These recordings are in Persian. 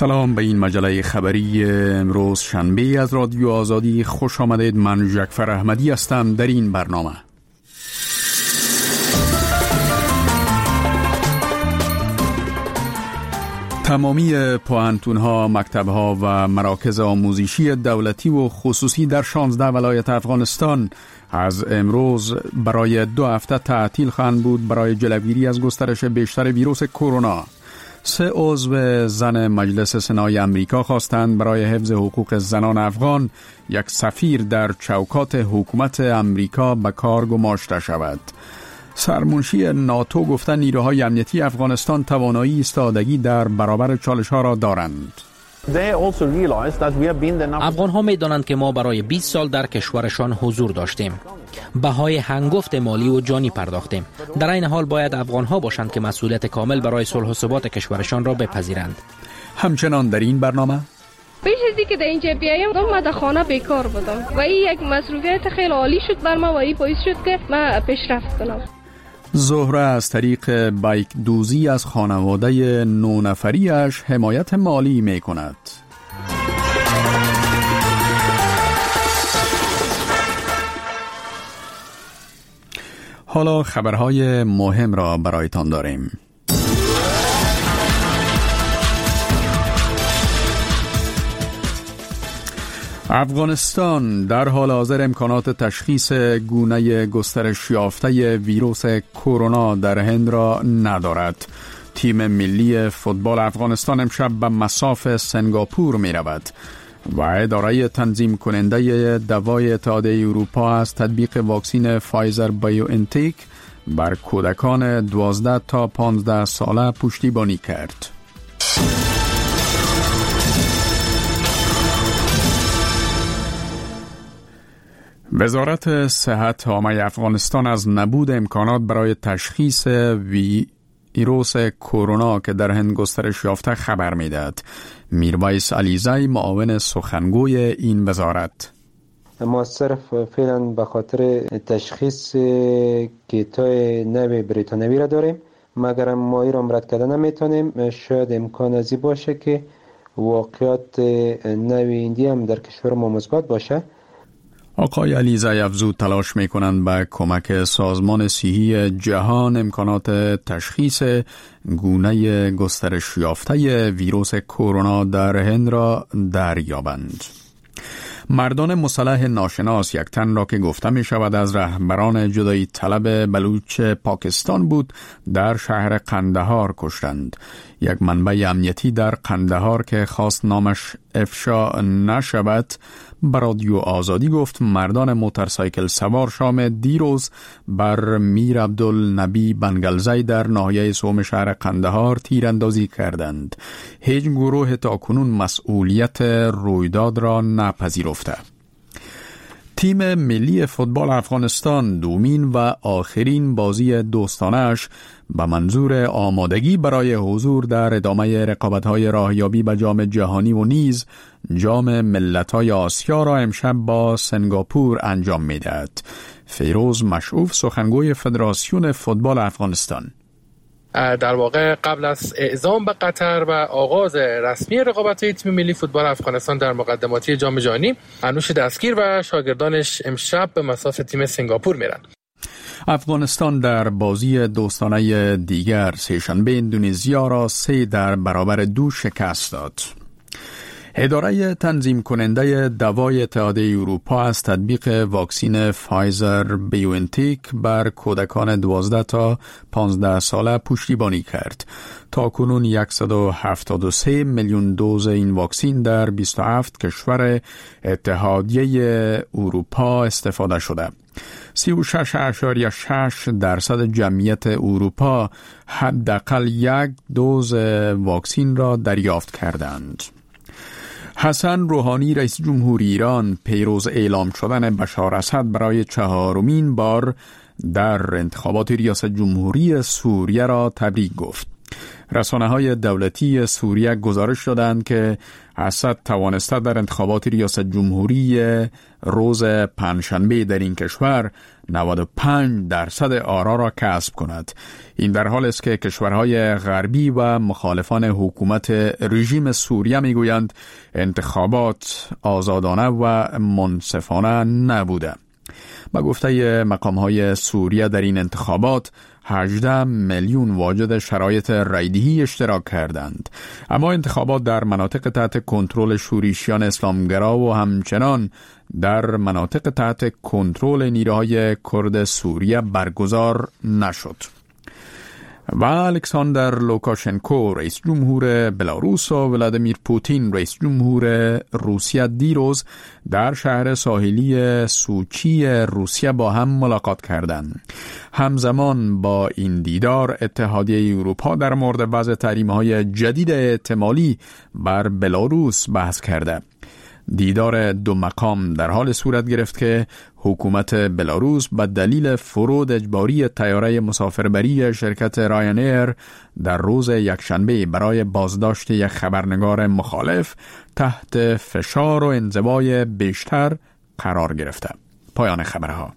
سلام به این مجله خبری امروز شنبه از رادیو آزادی خوش آمدید. من جعفر احمدی هستم. در این برنامه تمامی پوهنتون‌ها، مکتب‌ها و مراکز آموزشی دولتی و خصوصی در 16 ولایت افغانستان از امروز برای 2 هفته تعطیل خواهند بود برای جلوگیری از گسترش بیشتر ویروس کرونا. 3 عضو زن مجلس سنای امریکا خواستند برای حفظ حقوق زنان افغان یک سفیر در چوکات حکومت امریکا به کار گماشته شود. سرمنشی ناتو گفته نیروهای امنیتی افغانستان توانایی ایستادگی در برابر چالش‌ها را دارند. افغان‌ها می‌دانند که ما برای 20 سال در کشورشان حضور داشتیم. بهای هنگفت مالی و جانی پرداختیم. در این حال باید افغان‌ها باشند که مسئولیت کامل برای صلح و ثبات کشورشان را بپذیرند. همچنان در این برنامه پیش از اینکه در اینجا بیایم من در خانه بیکار بودم و این یک مسئولیت خیلی عالی شد بر ما و این باعث شد که من پیشرفت کنم. زهره از طریق بایک دوزی از خانواده 9 نفریش حمایت مالی می کند. حالا خبرهای مهم را برایتان داریم. افغانستان در حال حاضر امکانات تشخیص گونه گسترش یافته ویروس کرونا در هند را ندارد. تیم ملی فوتبال افغانستان امشب به مصاف سنگاپور می رود و اداره تنظیم کننده دوای اتحادیه اروپا از تطبیق واکسن فایزر بایوانتک بر کودکان 12 تا 15 ساله پشتیبانی کرد. وزارت صحت عامه افغانستان از نبود امکانات برای تشخیص ویروس کرونا که در هند گسترش یافته خبر می‌دهد. میرویس علیزی معاون سخنگوی این وزارت: ما صرف فعلا به خاطر تشخیص کیتای نوی بریتانوی را داریم، مگر ما این را رد کردن نمیتونیم. شاید امکان ازی باشه که واقعات نوی ایندی هم در کشور ما مثبت باشه. آقای علیزی افزود تلاش می‌کنند با کمک سازمان صحی جهان امکانات تشخیص گونه گسترش یافته ویروس کرونا در هند را دریابند. مردان مسلح ناشناس یک تن را که گفته می شود از رهبران جدایی طلب بلوچ پاکستان بود در شهر قندهار کشتند. یک منبع امنیتی در قندهار که خواست نامش افشا نشود به رادیو آزادی گفت مردان موتورسایکل سوار شام دیروز بر میر عبدالنبی بنگلزی در ناحیه سوم شهر قندهار تیراندازی کردند. هیچ گروه تاکنون مسئولیت رویداد را نپذیرفته. تیم ملی فوتبال افغانستان دومین و آخرین بازی دوستانش به منظور آمادگی برای حضور در ادامه رقابت‌های راهیابی به جام جهانی و نیز جام ملت‌های آسیا را امشب با سنگاپور انجام می‌دهد. فیروز مشعوف سخنگوی فدراسیون فوتبال افغانستان: در واقع قبل از اعزام به قطر و آغاز رسمی رقابت‌های تیم ملی فوتبال افغانستان در مقدماتی جام جهانی، انوش دستگیر و شاگردانش امشب به مصاف تیم سنگاپور میرن. افغانستان در بازی دوستانه دیگر سه‌شنبه اندونزیا را 3-2 شکست داد. اداره تنظیم کننده دوای اتحادیه اروپا از تطبیق واکسن فایزر بایوانتک بر کودکان 12 تا 15 ساله پشتیبانی کرد. تاکنون 173 میلیون دوز این واکسن در 27 کشور اتحادیه اروپا استفاده شده. 36.6% جمعیت اروپا حداقل 1 دوز واکسن را دریافت کردند. حسن روحانی رئیس جمهوری ایران پیروز اعلام شدن بشار اسد برای 4مین بار در انتخابات ریاست جمهوری سوریه را تبریک گفت. رسانه‌های دولتی سوریه گزارش دادند که اسد توانسته در انتخابات ریاست جمهوری روز پنجشنبه در این کشور 95% آرا را کسب کند. این در حالی است که کشورهای غربی و مخالفان حکومت رژیم سوریه میگویند انتخابات آزادانه و منصفانه نبوده. با گفته مقام‌های سوریه در این انتخابات 18 میلیون واجد شرایط رایدهی اشتراک کردند، اما انتخابات در مناطق تحت کنترل شورشیان اسلامگرا و همچنان در مناطق تحت کنترل نیروهای کرد سوریه برگزار نشد. و الکساندر لوکاشنکو رئیس جمهور بلاروس و ولادیمیر پوتین رئیس جمهور روسیه دیروز در شهر ساحلی سوچی روسیه با هم ملاقات کردند. همزمان با این دیدار اتحادیه اروپا در مورد وضع تحریم‌های جدید احتمالی بر بلاروس بحث کرده. دیدار دو مقام در حال صورت گرفت که حکومت بلاروس به دلیل فرود اجباری طیاره مسافربری شرکت راینایر در روز یکشنبه برای بازداشت یک خبرنگار مخالف تحت فشار و انزوای بیشتر قرار گرفته. پایان خبرها.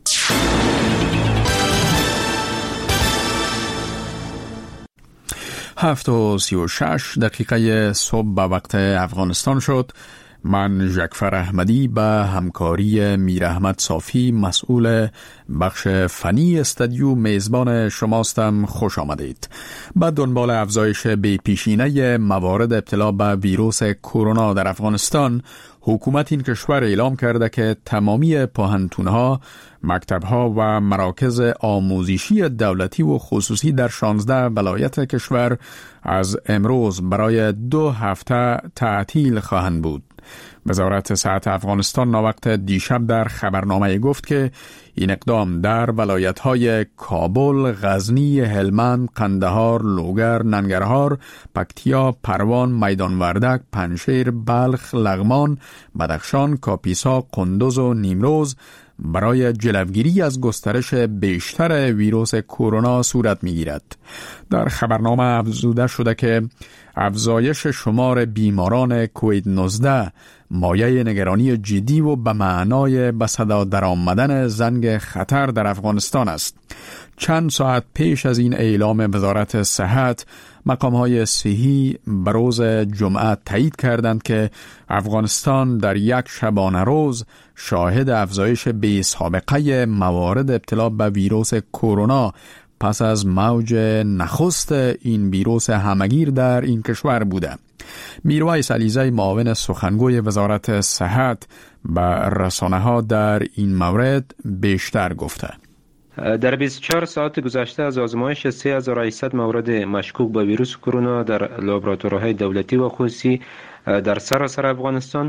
7:36 صبح به وقت افغانستان شد. من جعفر احمدی به همکاری میر احمد صافی مسئول بخش فنی استودیو میزبان شماستم. خوش آمدید. با دنبال افزایش به پیشینه موارد ابتلا به ویروس کرونا در افغانستان، حکومت این کشور اعلام کرده که تمامی پوهنتون‌ها، مکتب‌ها و مراکز آموزشی دولتی و خصوصی در 16 ولایت کشور از امروز برای 2 هفته تعطیل خواهند بود. وزارت صحت افغانستان ناوقت دیشب در خبرنامه گفت که این اقدام در ولایت‌های کابل، غزنی، هلمند، قندهار، لوگر، ننگرهار، پکتیا، پروان، میدان وردک، پنجشیر، بلخ، لغمان، بدخشان، کاپیسا، قندوز و نیمروز برای جلوگیری از گسترش بیشتر ویروس کرونا صورت می‌گیرد. در خبرنامه افزوده شده که افزایش شمار بیماران کووید 19 مایه نگرانی جدی و به معنای به صدا در آمدن زنگ خطر در افغانستان است. چند ساعت پیش از این اعلام وزارت صحت، مقام‌های صحی به روز جمعه تایید کردند که افغانستان در یک شبانه روز شاهد افزایش بی سابقه موارد ابتلا به ویروس کرونا پس از موج نخست این ویروس همگیر در این کشور بوده. میرویس علیزی معاون سخنگوی وزارت صحت به رسانه‌ها در این مورد بیشتر گفته. در 24 ساعت گذشته از آزمایش 3800 مورد مشکوک به ویروس کرونا در لابراتوارهای دولتی و خصوصی در سراسر افغانستان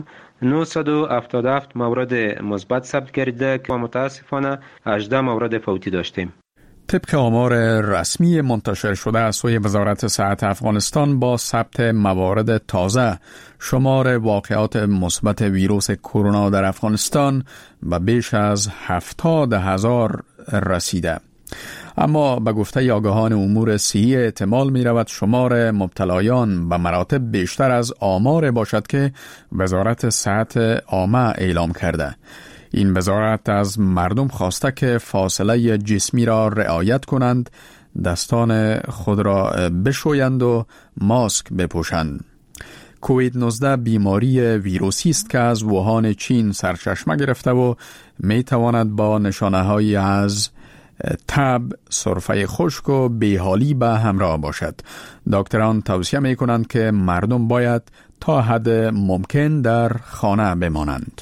977 مورد مثبت ثبت گردیده که متاسفانه 18 مورد فوتی داشتیم. طبق آمار رسمی منتشر شده از سوی وزارت صحت افغانستان، با ثبت موارد تازه شمار واقعات مثبت ویروس کرونا در افغانستان به بیش از 70,000 رسیده. اما به گفته آگاهان امور صحی احتمال می رود شمار مبتلایان به مراتب بیشتر از آمار باشد که وزارت صحت عامه اعلام کرده. این وزارت از مردم خواسته که فاصله جسمی را رعایت کنند، دستان خود را بشویند و ماسک بپوشند. کووید 19 بیماری ویروسی است که از ووهان چین سرچشمه گرفته و می تواند با نشانه‌هایی از تب، سرفه خشک و بیحالی به همراه باشد. دکتران توصیه می کنند که مردم باید تا حد ممکن در خانه بمانند.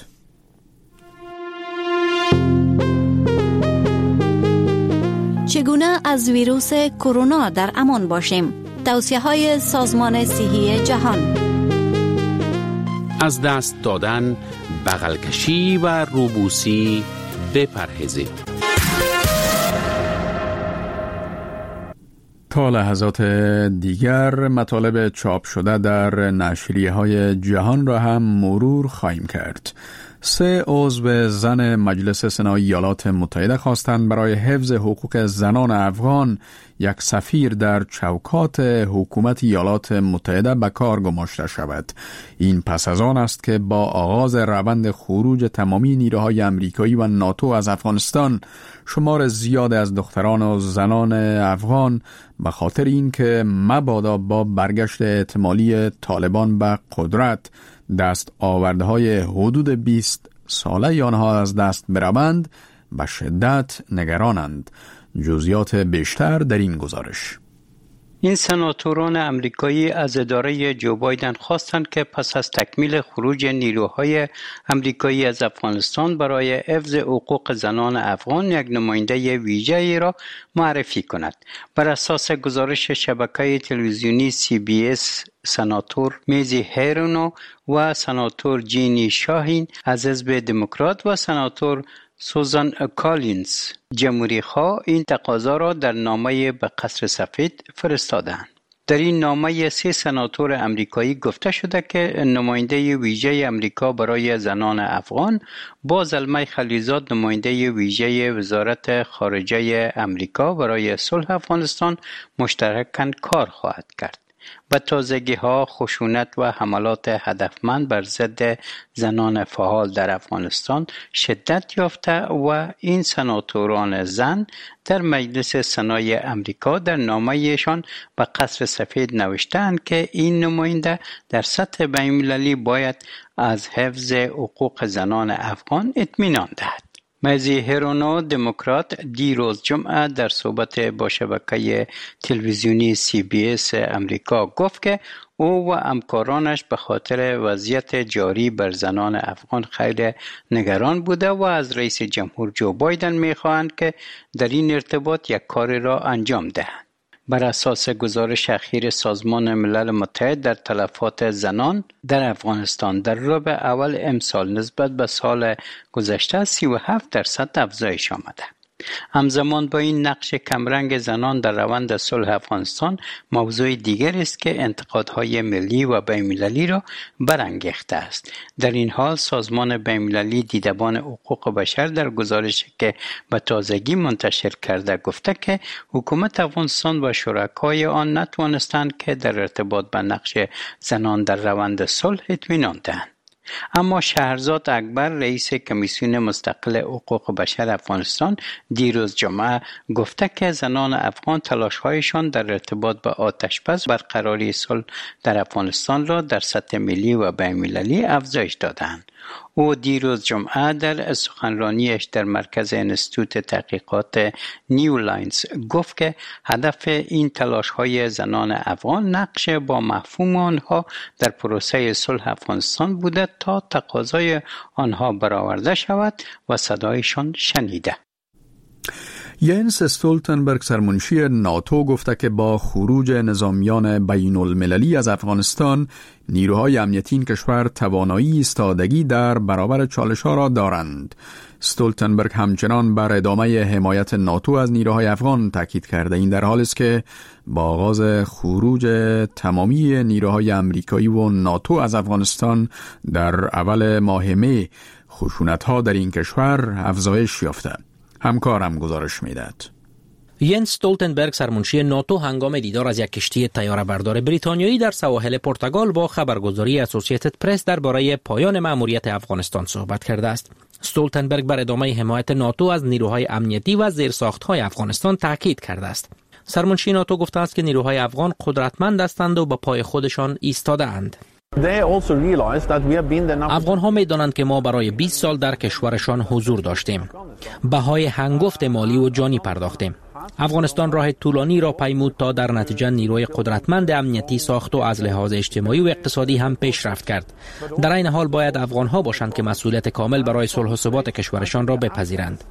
چگونه از ویروس کرونا در امان باشیم؟ توصیه‌های سازمان صحی جهان. از دست دادن، بغل کشی و روبوسی بپرهیزید. تا لحظات دیگر مطالب چاپ شده در نشریه‌های جهان را هم مرور خواهیم کرد. 3 عضو زن مجلس سنای ایالات متحده خواستند برای حفظ حقوق زنان افغان یک سفیر در چوکات حکومت ایالات متحده به کار گماشته شود. این پس از آن است که با آغاز روند خروج تمامی نیروهای امریکایی و ناتو از افغانستان، شمار زیاد از دختران و زنان افغان به خاطر اینکه مبادا با برگشت احتمالی طالبان به قدرت دست آورده های حدود 20 ساله آنها از دست بروند به شدت نگرانند. جزئیات بیشتر در این گزارش. این سناتوران امریکایی از اداره جو بایدن خواستند که پس از تکمیل خروج نیروهای امریکایی از افغانستان برای حفظ حقوق زنان افغان یک نماینده ویژه‌ای را معرفی کند. بر اساس گزارش شبکه تلویزیونی CBS، سناتور میزی هیرونو و سناتور جینی شاهین از حزب دموکرات و سناتور سوزان کالینز جمهوری خواه این تقاضا را در نامه به قصر سفید فرستادند. در این نامه 3 سناتور امریکایی گفته شده که نماینده ویژه امریکا برای زنان افغان با زلمه خلیلزاد نماینده ویژه وزارت خارجه امریکا برای صلح افغانستان مشترکاً کار خواهد کرد. به تازگی‌ها خشونت و حملات هدفمند بر ضد زنان فعال در افغانستان شدت یافته و این سناتوران زن در مجلس سنای امریکا در نامه‌شان به قصر سفید نوشتند که این نماینده در سطح بین‌المللی باید از حفظ حقوق زنان افغان اطمینان دهد. میزی هیرونو دموکرات دیروز جمعه در صحبت با شبکه تلویزیونی CBS امریکا گفت که او و همکارانش به خاطر وضعیت جاری بر زنان افغان خیلی نگران بوده و از رئیس جمهور جو بایدن می‌خواهند که در این ارتباط یک کاری را انجام دهند. بر اساس گزارش اخیر سازمان ملل متحد در تلفات زنان در افغانستان در ربع اول امسال نسبت به سال گذشته 37% افزایش آمده. همزمان با این نقش کمرنگ زنان در روند صلح افغانستان، موضوع دیگر است که انتقادهای ملی و بین‌المللی را برانگیخته است. در این حال سازمان بین‌المللی دیدبان حقوق بشر در گزارشی که به تازگی منتشر کرده گفته که حکومت افغانستان و شرکای آن نتوانستند که در ارتباط به نقش زنان در روند صلح اطمینان دهند. اما شهرزاد اکبر رئیس کمیسیون مستقل حقوق بشر افغانستان دیروز جمعه گفته که زنان افغان تلاش‌هایشان در ارتباط با آتش‌بس برقراری صلح در افغانستان را در سطح ملی و بین‌المللی افزایش دادند. او دیروز جمعه در سخنرانیش در مرکز انستیتوت تحقیقات نیو لاینز گفت که هدف این تلاش‌های زنان افغان نقش با مفهوم آنها در پروسه صلح افغانستان بوده تا تقاضای آنها برآورده شود و صدایشان شنیده. ینس استولتنبرگ سرمنشی ناتو گفته که با خروج نظامیان بین المللی از افغانستان نیروهای امنیتی این کشور توانایی ایستادگی در برابر چالش‌ها را دارند. استولتنبرگ همچنان بر ادامه حمایت ناتو از نیروهای افغان تاکید کرده. این در حالی است که با آغاز خروج تمامی نیروهای امریکایی و ناتو از افغانستان در اول ماه می خشونت‌ها در این کشور افزایش یافته. همکارم گزارش میداد. ینس استولتنبرگ سرمنشی ناتو هنگام دیدار از یک کشتی طیاره بردار بریتانیایی در سواحل پرتغال با خبرگزاری اسوسییتد پرس درباره پایان مأموریت افغانستان صحبت کرده است. استولتنبرگ بر ادامه حمایت ناتو از نیروهای امنیتی و زیرساخت‌های افغانستان تاکید کرده است. سرمنشی ناتو گفته است که نیروهای افغان قدرتمند هستند و به پای خودشان ایستاده‌اند. افغان ها می دانند که ما برای 20 سال در کشورشان حضور داشتیم. بهای هنگفت مالی و جانی پرداختیم. افغانستان راه طولانی را پیمود تا در نتیجه نیروی قدرتمند امنیتی ساخت و از لحاظ اجتماعی و اقتصادی هم پیشرفت کرد. در این حال باید افغان ها باشند که مسئولیت کامل برای صلح و ثبات کشورشان را بپذیرند.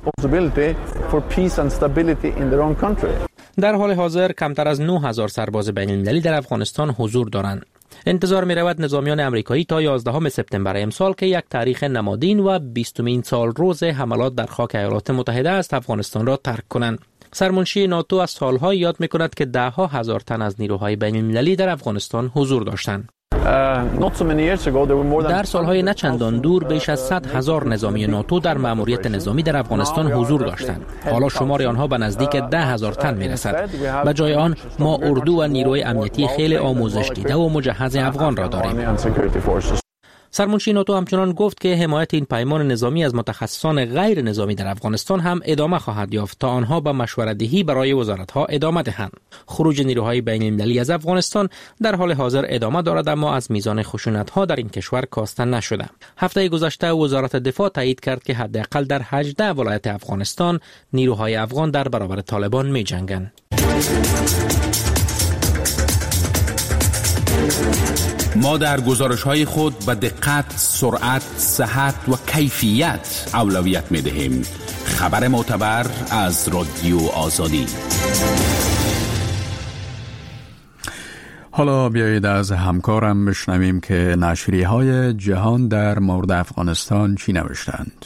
در حال حاضر کمتر از 9000 سرباز بین‌المللی در افغانستان حضور دارند. انتظار می رود نظامیان امریکایی تا 11 سپتامبر امسال که یک تاریخ نمادین و 20مین سال روز حملات در خاک ایالات متحده است افغانستان را ترک کنند. سرمنشی ناتو از سالها یاد می کند که 10,000 تن از نیروهای بین‌المللی در افغانستان حضور داشتند. در سالهای نچندان دور بیش از 100,000 نظامی ناتو در مأموریت نظامی در افغانستان حضور داشتند. حالا شمار آنها به نزدیک 10,000 تن میرسد. به جای آن ما اردو و نیروی امنیتی خیلی آموزش دیده و مجهز افغان را داریم. سرمنشی ناتو همچنان گفت که حمایت این پیمان نظامی از متخصصان غیر نظامی در افغانستان هم ادامه خواهد یافت تا آنها به مشورت‌دهی برای وزارت‌ها ادامه دهند. خروج نیروهای بین‌المللی از افغانستان در حال حاضر ادامه دارد، اما از میزان خشونت‌ها در این کشور کاسته نشده. هفته گذشته وزارت دفاع تایید کرد که حداقل در 18 ولایت افغانستان نیروهای افغان در برابر طالبان می‌جنگند. ما در گزارش‌های خود به دقت، سرعت، صحت و کیفیت اولویت می‌دهیم. خبر معتبر از رادیو آزادی. حالا بیایید از همکارم بشنویم که نشریه‌های جهان در مورد افغانستان چی نوشتند.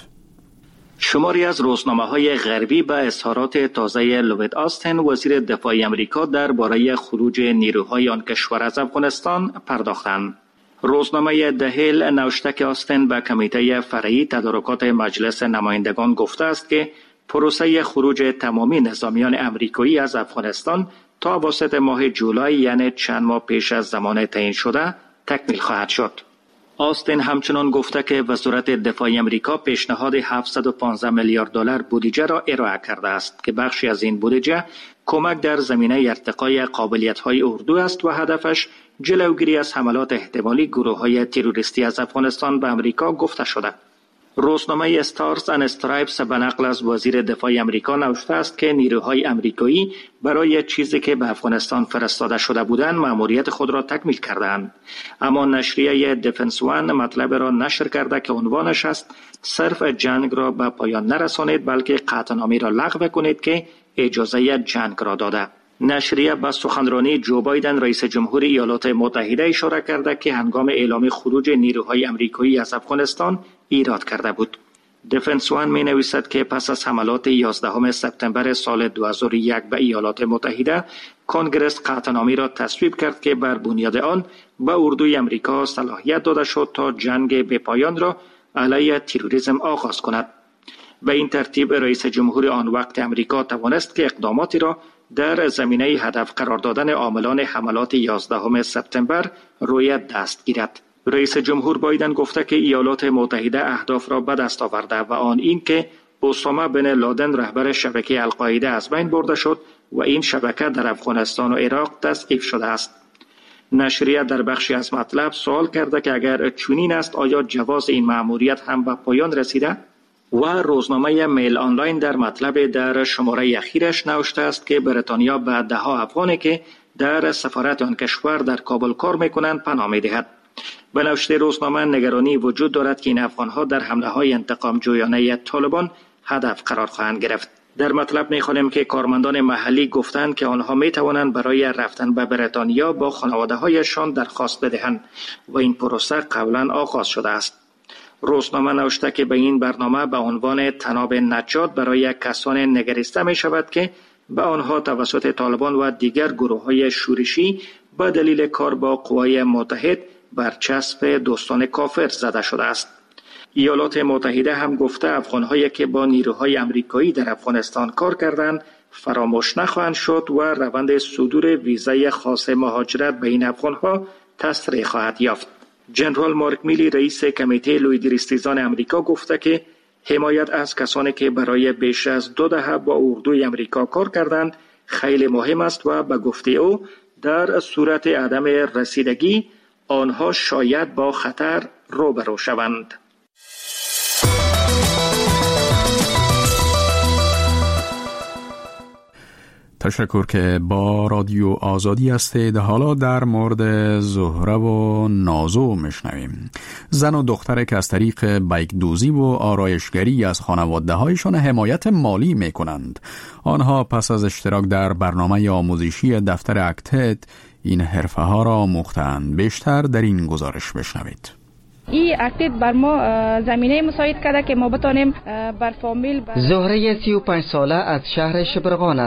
شماری از روزنامه‌های غربی به اظهارات تازه لوید آستین وزیر دفاع آمریکا درباره خروج نیروهای آن کشور از افغانستان پرداختند. روزنامه دهیل نوشته که آستین به کمیته فرعی تدارکات مجلس نمایندگان گفته است که پروسه خروج تمامی نظامیان آمریکایی از افغانستان تا اواسط ماه جولای، یعنی چند ماه پیش از زمان تعیین شده، تکمیل خواهد شد. آستین همچنان گفته که وزارت دفاع آمریکا پیشنهاد 715 میلیارد دلار بودجه را ارائه کرده است که بخشی از این بودجه کمک در زمینه ارتقای قابلیت‌های اردو است و هدفش جلوگیری از حملات احتمالی گروه‌های تروریستی از افغانستان به آمریکا گفته شده. روزنامه استارز اند استرایپس به نقل از وزیر دفاع آمریکا نوشته است که نیروهای آمریکایی برای چیزی که به افغانستان فرستاده شده بودند مأموریت خود را تکمیل کردند. اما نشریه دیفنس وان مطلب را نشر کرده که عنوانش است صرف جنگ را به پایان نرسانید بلکه قطعنامه را لغو کنید که اجازه جنگ را داده. نشریه به سخنرانی جو بایدن رئیس جمهور ایالات متحده اشاره کرده که هنگام اعلام خروج نیروهای آمریکایی از افغانستان ایراد کرده بود. دیفنس وان می نویسد که پس از حملات 11 سپتامبر سال 2001 به ایالات متحده، کنگرس قطعنامه را تصویب کرد که بر بنیاد آن به اردوی آمریکا صلاحیت داده شد تا جنگ به پایان را علیه تروریسم آغاز کند. به این ترتیب رئیس جمهور آن وقت آمریکا توانست که اقداماتی را در زمینه هدف قرار دادن عاملان حملات 11 سپتامبر روی دست گیرد. رئیس جمهور بایدن گفته که ایالات متحده اهداف را به دست آورده و آن این که اسامه بن لادن رهبر شبکه القاعده از بین برده شد و این شبکه در افغانستان و عراق تضعیف شده است. نشریه در بخشی از مطلب سوال کرده که اگر چنین است آیا جواز این مأموریت هم به پایان رسیده؟ و روزنامه میل آنلاین در مطلب در شماره اخیرش نوشته است که بریتانیا به ده‌ها افغانی که در سفارت آن کشور در کابل کار میکنند پناه میدهد. به نوشته روزنامه نگرانی وجود دارد که این افغانها در حمله‌های انتقام جویانه طالبان هدف قرار خواهند گرفت. در مطلب می‌خوانیم که کارمندان محلی گفتند که آنها می‌توانند برای رفتن به بریتانیا با خانواده‌هایشان درخواست بدهند و این پروسه قبلا آغاز شده است. روزنامه نوشته که به این برنامه به عنوان طناب نجات برای کسان نگریسته می شود که به آنها توسط طالبان و دیگر گروه‌های شورشی به دلیل کار با قوای متحد برچسب دوستان کافر زده شده است. ایالات متحده هم گفته افغان‌هایی که با نیروهای آمریکایی در افغانستان کار کردند فراموش نخواهند شد و روند صدور ویزای خاص مهاجرت به این افغان‌ها تسریع خواهد یافت. جنرال مارک میلی رئیس کمیته لویدریستیزان آمریکا گفته که حمایت از کسانی که برای بیش از 2 دهه با اردوی آمریکا کار کردند خیلی مهم است و به گفته او در صورت عدم رسیدگی آنها شاید با خطر روبرو شوند. تشکر که با رادیو آزادی هستید. حالا در مورد زهره و نازو میشنویم. زن و دختر که از طریق بیک دوزی و آرایشگری از خانواده هایشان حمایت مالی میکنند. آنها پس از اشتراک در برنامه آموزشی دفتر اکتت این حرفه ها را آموختند. بیشتر در این گزارش بشنوید. این اکتیت بر ما زمینه مساعد کرده که ما بتانیم بر فامیل زهره 35 ساله از شهر شبرغان است.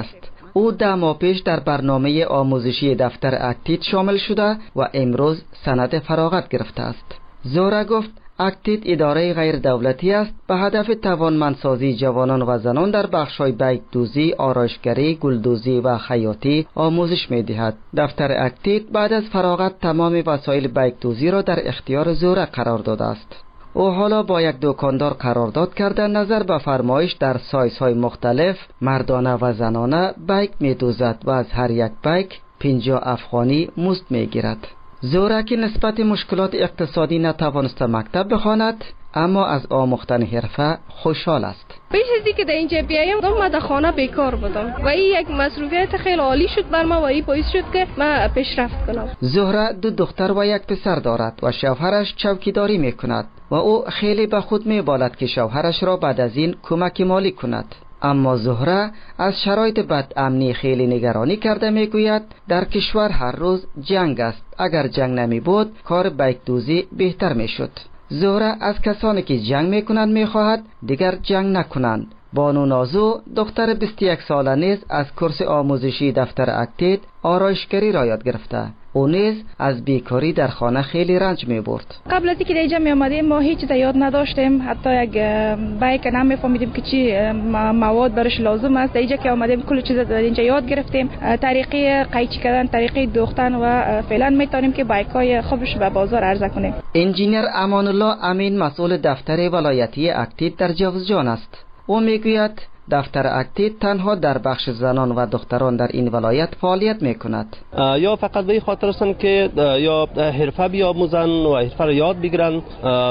او 10 ماه پیش در برنامه آموزشی دفتر اکتید شامل شده و امروز سند فراغت گرفته است. زهره گفت اکتید اداره غیر دولتی است به هدف توانمندسازی جوانان و زنان در بخش‌های بیک‌دوزی، آرایشگری، گلدوزی و خیاطی آموزش می‌دهد. دفتر اکتید بعد از فراغت تمام وسایل بیک‌دوزی را در اختیار زهره قرار داده است. او حالا با یک دکاندار قرارداد کرده نظر به فرمایش در سایزهای مختلف مردانه و زنانه بیک می‌دوزد و از هر یک بیک 50 افغانی مزد می‌گیرد. زهره که نسبت مشکلات اقتصادی نتوانسته مکتب بخواند اما از آموختن حرفه خوشحال است. پیش از اینکه در اینجا بیایم من در خانه بیکار بودم و این یک مصروفیت خیلی عالی شد بر ما و این باعث شد که من پیشرفت کنم. زهره 2 دختر و 1 پسر دارد و شوهرش چوکیداری میکند و او خیلی به خود میبالد که شوهرش را بعد از این کمک مالی کند. اما زهره از شرایط بدامنی خیلی نگرانی کرده میگوید در کشور هر روز جنگ است. اگر جنگ نمی بود کار بیک‌دوزی بهتر میشد. زهره از کسانی که جنگ میکنند میخواهد دیگر جنگ نکنند. بانو نازو دختر 21 ساله نیز از کورس آموزشی دفتر اکتید آرایشگری را یاد گرفته. او نیز از بیکاری در خانه خیلی رنج می برد. قبل از اینکه اینجا می آمدیم ما هیچ چیز یاد نداشتیم، حتی یک بیک نمیفهمیدیم که چی مواد برش لازم است. اینجا که آمدیم کل چیز اینجا یاد گرفتیم، طریقه قیچی کردن، طریقه دوختن و فعلا میتونیم که بایکای خوبش به بازار عرضه کنیم. انجینیر امان الله امین مسئول دفتر ولایتی اکتید در جوزجان است. او میگوید دفتر اکتید تنها در بخش زنان و دختران در این ولایت فعالیت میکند. یا فقط به خاطر هستند که یا حرفه بیاموزن و حرفه را یاد بگیرن،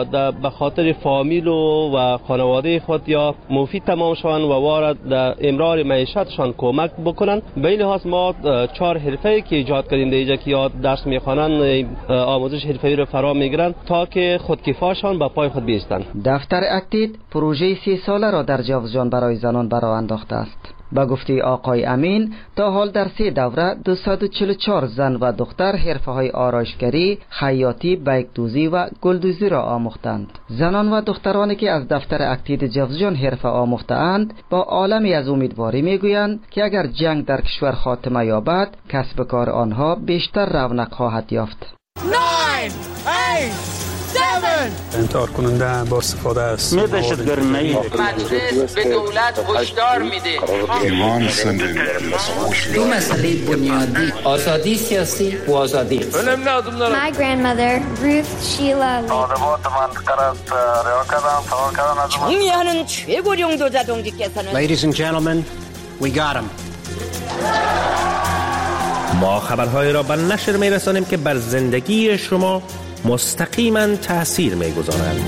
به خاطر فامیل و خانواده خود یا مفید تمام شوند و وارد در امرار معیشتشان کمک بکنن. به این لحاظ ما 4 حرفه که ایجاد کردیم اینجا که یاد درس میخوانن، آموزش حرفه‌ای را فرا میگیرن تا که خودکفاشان به پای خود بیستن. دفتر اکتید پروژه 30 ساله را در جوزجان برای زنان برای انداخته است. با گفته آقای امین تا حال در 3 دوره 244 زن و دختر حرفه‌های آرایشگری، خیاطی، بیک‌دوزی و گلدوزی را آموختند. زنان و دخترانی که از دفتر اکتید جوزجان حرفه آموخته‌اند با عالمی از امیدواری میگویند که اگر جنگ در کشور خاتمه یابد کسب کار آنها بیشتر رونق خواهد یافت. 9 8 انتحار کننده با استفاده است. مجلس به دولت هشدار میده دو مسئله بنیادی، آزادی سیاسی و آزادی. My grandmother Ruth Sheila 정의하는 최고령도 자동직께서는 Ladies and gentlemen, we got him. ما خبرهای را به نشر میرسانیم که بر زندگی شما مستقیما تأثیر میگذارند.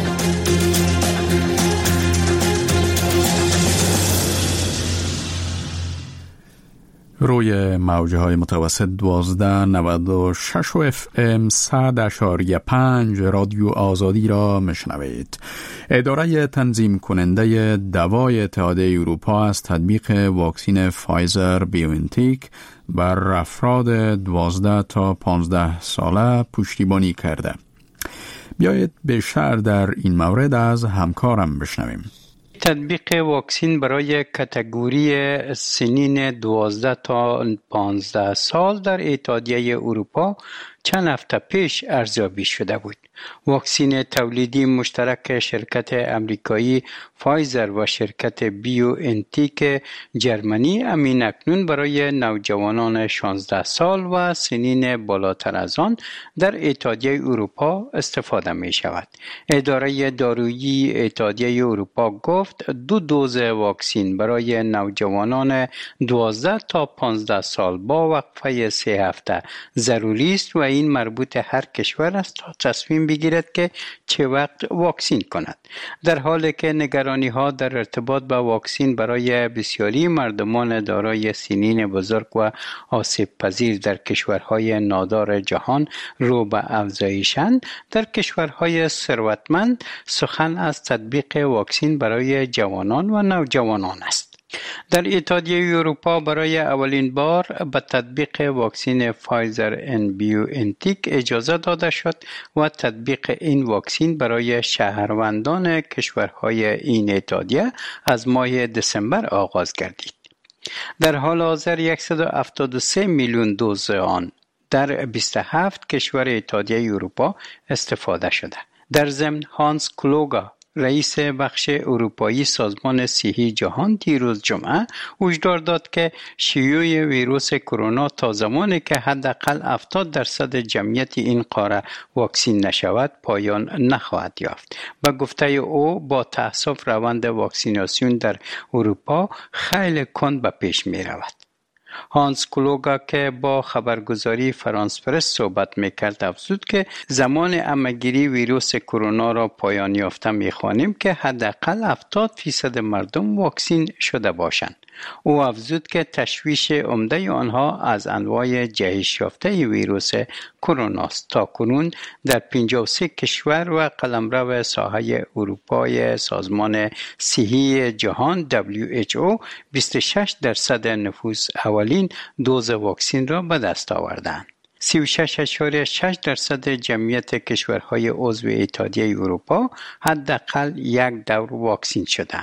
روی موجه های متوسط 1296 و FM 100.5 رادیو آزادی را مشنوید. اداره تنظیم کننده دوای اتحادیه اروپا از تطبیق واکسین فایزر بیوانتک بر افراد 12 تا 15 ساله پشتیبانی کرده. بیایید بیشتر در این مورد از همکارم بشنویم. تطبیق واکسین برای کاتگوری سنین 12 تا 15 سال در اتحادیه اروپا چند هفته پیش ارزیابی شده بود. واکسین تولیدی مشترک شرکت امریکایی فایزر و شرکت بیوانتک جرمنی امین اکنون برای نوجوانان 16 سال و سنین بالاتر از آن در اتحادیه اروپا استفاده می شود. اداره دارویی اتحادیه اروپا گفت 2 دوز واکسین برای نوجوانان 12 تا 15 سال با وقفه 3 هفته ضروری است و این مربوط هر کشور است تا تصمیم بگیرد که چه وقت واکسین کند. در حالی که نگرانی ها در ارتباط با واکسین برای بسیاری مردمان دارای سنین بزرگ و آسیب پذیر در کشورهای نادار جهان رو به افزایشند، در کشورهای ثروتمند سخن از تطبیق واکسین برای جوانان و نوجوانان است. در اتحادیه اروپا برای اولین بار به تطبیق واکسین فایزر ان بیوانتک اجازه داده شد و تطبیق این واکسین برای شهروندان کشورهای این اتحادیه از ماه دسامبر آغاز گردید. در حال حاضر 173 میلیون دوز آن در 27 کشور اتحادیه اروپا استفاده شده. در ضمن هانس کلوگا رئیس بخش اروپایی سازمان صحی جهان دیروز جمعه هشدار داد که شیوع ویروس کرونا تا زمانی که حداقل 70% جمعیت این قاره واکسین نشود پایان نخواهد یافت. به گفته او با تأسف روند واکسیناسیون در اروپا خیلی کند به پیش می رود. هانس کلوگا که با خبرگزاری فرانس پرس صحبت میکرد افزود که زمان عمه‌گیری ویروس کرونا را پایان یافته میخوانیم که حداقل 70% مردم واکسین شده باشند. او افزود که تشویش عمده آنها از انواع جهش یافته ویروس کرونا است. تا کنون در 53 کشور و قلمرو ساحه اروپای سازمان صحی جهان WHO 26% نفوس اولین دوز واکسین را به دست آوردند. 36.6% جمعیت کشورهای عضو اتحادیه اروپا حداقل یک دور واکسین شدند.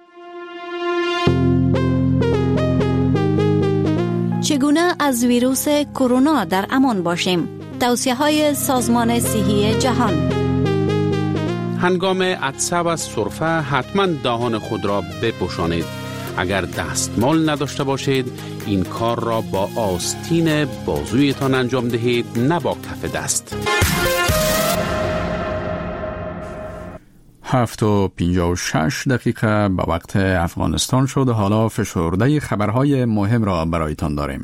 چگونه از ویروس کرونا در امان باشیم؟ توصیه‌های سازمان صحی جهان. هنگام عطسه و سرفه حتما دهان خود را بپوشانید. اگر دستمال نداشته باشید این کار را با آستین بازویتان انجام دهید، نه با کف دست. 7:56 به وقت افغانستان شد. حالا فشرده خبرهای مهم را برایتان داریم.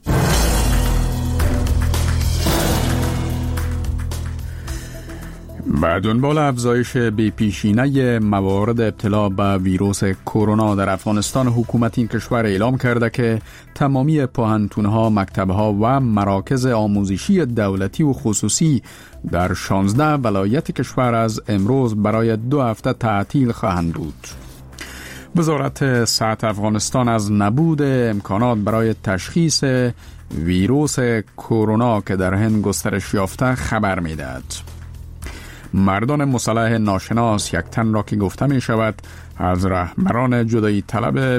به دنبال افزایش بی‌پیشینه موارد ابتلا به ویروس کرونا در افغانستان، حکومت این کشور اعلام کرده که تمامی پوهنتون‌ها، مکتب‌ها و مراکز آموزشی دولتی و خصوصی در 16 ولایت کشور از امروز برای 2 هفته تعطیل خواهند بود. وزارت صحت افغانستان از نبود امکانات برای تشخیص ویروس کرونا که در هند گسترش یافته خبر می‌دهد. مردان مسلح ناشناس یک تن را که گفته می شود از رهبران جدایی طلب